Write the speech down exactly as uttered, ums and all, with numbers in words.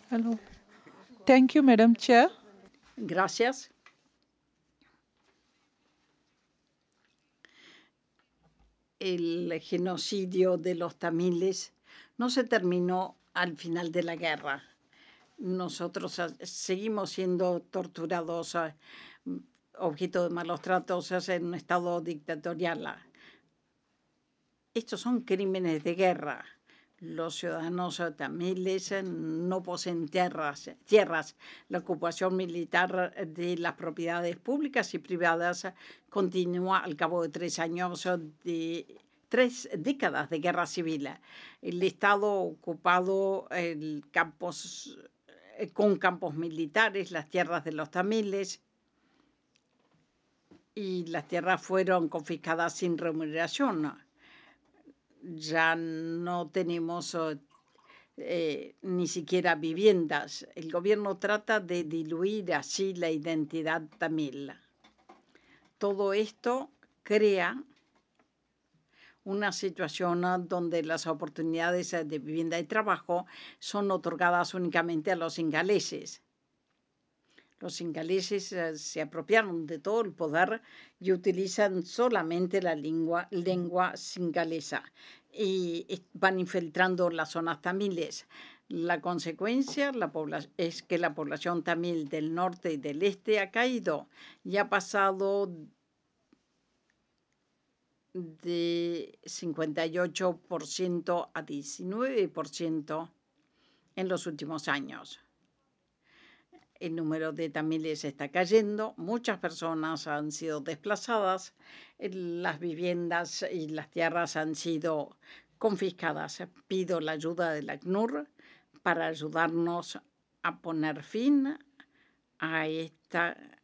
Hello. Thank you, Madam Chair. Gracias. El genocidio de los tamiles no se terminó al final de la guerra. Nosotros seguimos siendo torturados, objeto de malos tratos en un estado dictatorial. Estos son crímenes de guerra. Los ciudadanos tamiles no poseen tierras, tierras. La ocupación militar de las propiedades públicas y privadas continúa al cabo de tres años de tres décadas de guerra civil. El Estado ha ocupado el campos, con campos militares las tierras de los tamiles y las tierras fueron confiscadas sin remuneración. Ya no tenemos eh, ni siquiera viviendas. El gobierno trata de diluir así la identidad tamil. Todo esto crea una situación donde las oportunidades de vivienda y trabajo son otorgadas únicamente a los singaleses. Los singaleses eh, se apropiaron de todo el poder y utilizan solamente la lengua, lengua singalesa y van infiltrando las zonas tamiles. La consecuencia la es que la población tamil del norte y del este ha caído y ha pasado de cincuenta y ocho por ciento a diecinueve por ciento en los últimos años. El número de tamiles está cayendo, muchas personas han sido desplazadas, las viviendas y las tierras han sido confiscadas. Pido la ayuda del ACNUR para ayudarnos a poner fin a esta